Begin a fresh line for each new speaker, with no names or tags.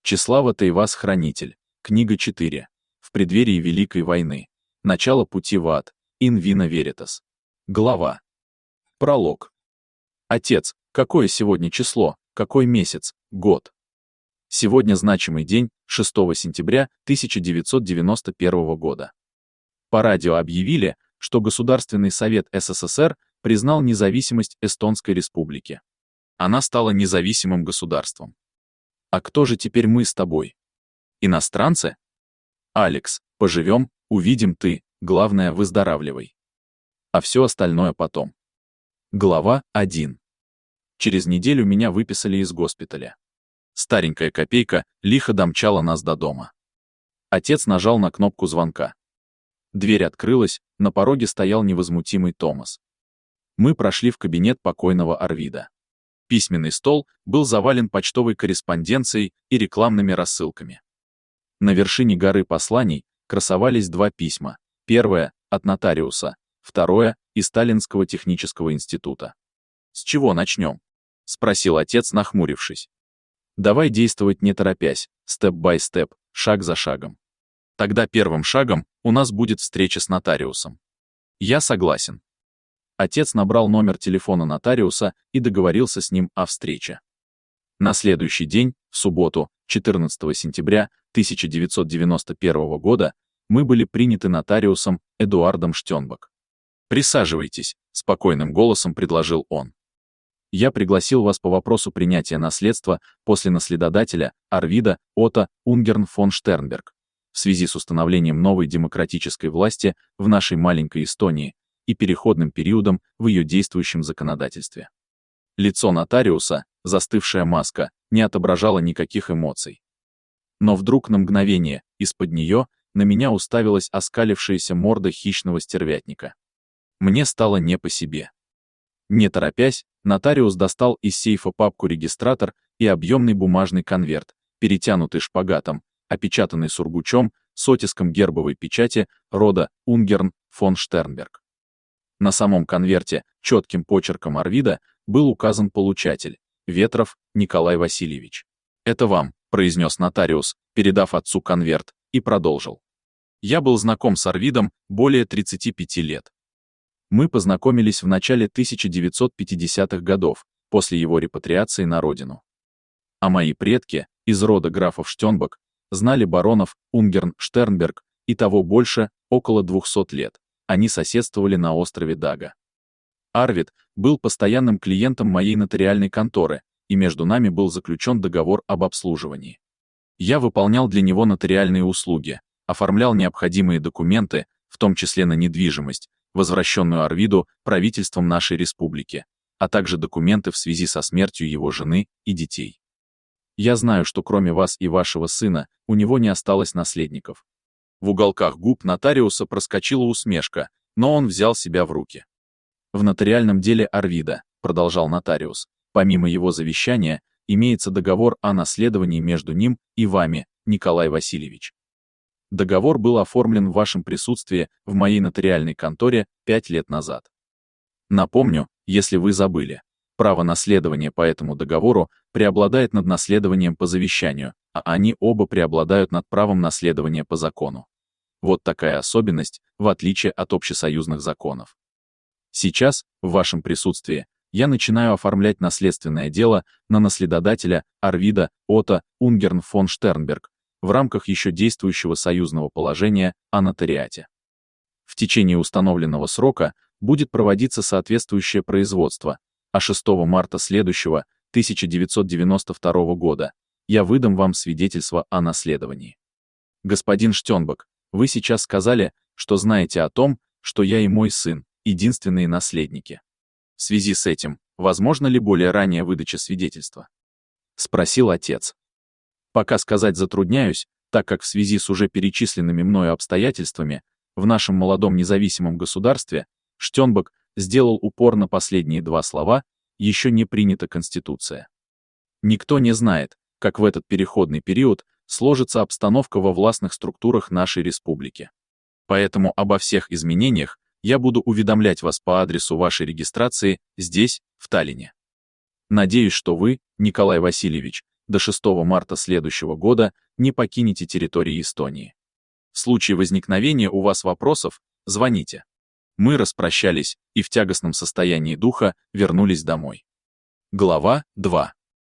Чеслава Тейвас Хранитель. Книга 4. В преддверии Великой войны. Начало пути в ад. In Vino Veritas. Глава. Пролог. Отец, какое сегодня число, какой месяц, год? Сегодня значимый день, 6 сентября 1991 года. По радио объявили, что Государственный совет СССР признал независимость Эстонской республики. Она стала независимым государством. А кто же теперь мы с тобой? Иностранцы? Алекс, поживем, увидим, ты, главное, выздоравливай. А все остальное потом. Глава 1. Через неделю меня выписали из госпиталя. Старенькая копейка лихо домчала нас до дома. Отец нажал на кнопку звонка. Дверь открылась, на пороге стоял невозмутимый Томас. Мы прошли в кабинет покойного Арвида. Письменный стол был завален почтовой корреспонденцией и рекламными рассылками. На вершине горы посланий красовались два письма. Первое — от нотариуса, второе — из Сталинского технического института. «С чего начнем?» — спросил отец, нахмурившись. «Давай действовать не торопясь, степ-бай-степ, шаг за шагом. Тогда первым шагом у нас будет встреча с нотариусом». «Я согласен». Отец набрал номер телефона нотариуса и договорился с ним о встрече. На следующий день, в субботу, 14 сентября 1991 года, мы были приняты нотариусом Эдуардом Штенбок. «Присаживайтесь», — спокойным голосом предложил он. «Я пригласил вас по вопросу принятия наследства после наследодателя Арвида Отто Унгерн фон Штернберг в связи с установлением новой демократической власти в нашей маленькой Эстонии и переходным периодом в ее действующем законодательстве». Лицо нотариуса, застывшая маска, не отображало никаких эмоций. Но вдруг на мгновение, из-под нее, на меня уставилась оскалившаяся морда хищного стервятника. Мне стало не по себе. Не торопясь, нотариус достал из сейфа папку-регистратор и объемный бумажный конверт, перетянутый шпагатом, опечатанный сургучом с оттиском гербовой печати рода Унгерн фон Штернберг. На самом конверте четким почерком Арвида был указан получатель — Ветров Николай Васильевич. «Это вам», — произнес нотариус, передав отцу конверт, и продолжил. «Я был знаком с Арвидом более 35 лет. Мы познакомились в начале 1950-х годов, после его репатриации на родину. А мои предки, из рода графов Штенбок, знали баронов Унгерн Штернберг и того больше, около 200 лет. Они соседствовали на острове Дага. Арвид был постоянным клиентом моей нотариальной конторы, и между нами был заключен договор об обслуживании. Я выполнял для него нотариальные услуги, оформлял необходимые документы, в том числе на недвижимость, возвращенную Арвиду правительством нашей республики, а также документы в связи со смертью его жены и детей. Я знаю, что кроме вас и вашего сына, у него не осталось наследников». В уголках губ нотариуса проскочила усмешка, но он взял себя в руки. «В нотариальном деле Арвида», — продолжал нотариус, «помимо его завещания, имеется договор о наследовании между ним и вами, Николай Васильевич. Договор был оформлен в вашем присутствии в моей нотариальной конторе 5 лет назад. Напомню, если вы забыли, право наследования по этому договору преобладает над наследованием по завещанию, а они оба преобладают над правом наследования по закону. Вот такая особенность, в отличие от общесоюзных законов. Сейчас, в вашем присутствии, я начинаю оформлять наследственное дело на наследодателя Арвида Отто Унгерн фон Штернберг в рамках еще действующего союзного положения о нотариате. В течение установленного срока будет проводиться соответствующее производство, а 6 марта следующего, 1992 года, я выдам вам свидетельство о наследовании. Господин Штенбок, вы сейчас сказали, что знаете о том, что я и мой сын — единственные наследники. В связи с этим, возможно ли более ранняя выдача свидетельства?» — спросил отец. «Пока сказать затрудняюсь, так как в связи с уже перечисленными мною обстоятельствами в нашем молодом независимом государстве Штенбок сделал упор на последние два слова «еще не принята Конституция». Никто не знает, как в этот переходный период сложится обстановка во властных структурах нашей республики. Поэтому обо всех изменениях я буду уведомлять вас по адресу вашей регистрации здесь, в Таллине. Надеюсь, что вы, Николай Васильевич, до 6 марта следующего года не покинете территории Эстонии. В случае возникновения у вас вопросов, звоните. Мы распрощались и в тягостном состоянии духа вернулись домой. Глава 2.